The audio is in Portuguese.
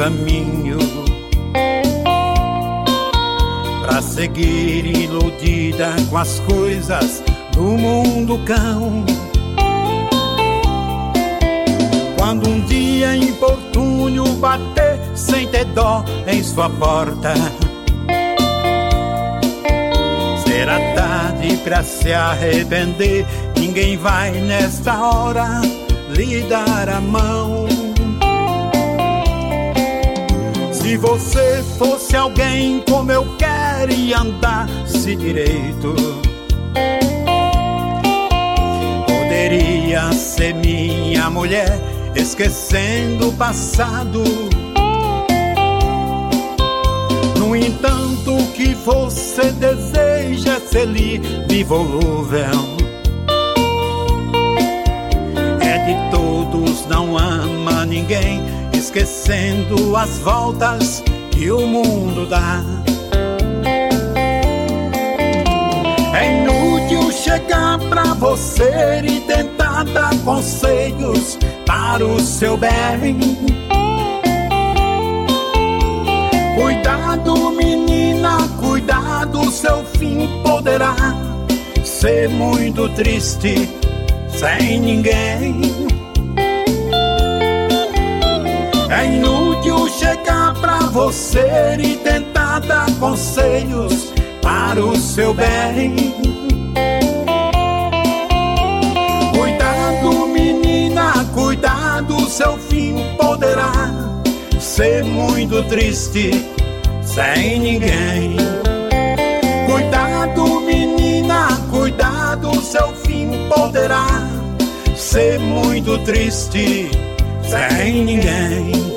caminho pra seguir iludida com as coisas do mundo cão. Quando um dia importúnio bater sem ter dó em sua porta, será tarde pra se arrepender. Ninguém vai nesta hora lhe dar a mão. Se você fosse alguém como eu quero e andasse direito, poderia ser minha mulher, esquecendo o passado. No entanto, o que você deseja é ser livre e volúvel. É de todos, não ama ninguém, esquecendo as voltas que o mundo dá. É inútil chegar pra você e tentar dar conselhos para o seu bem. Cuidado, menina, cuidado, seu fim poderá ser muito triste sem ninguém. É inútil chegar pra você e tentar dar conselhos para o seu bem. Cuidado, menina, cuidado, seu fim poderá ser muito triste sem ninguém. Cuidado, menina, cuidado, seu fim poderá ser muito triste sem ninguém.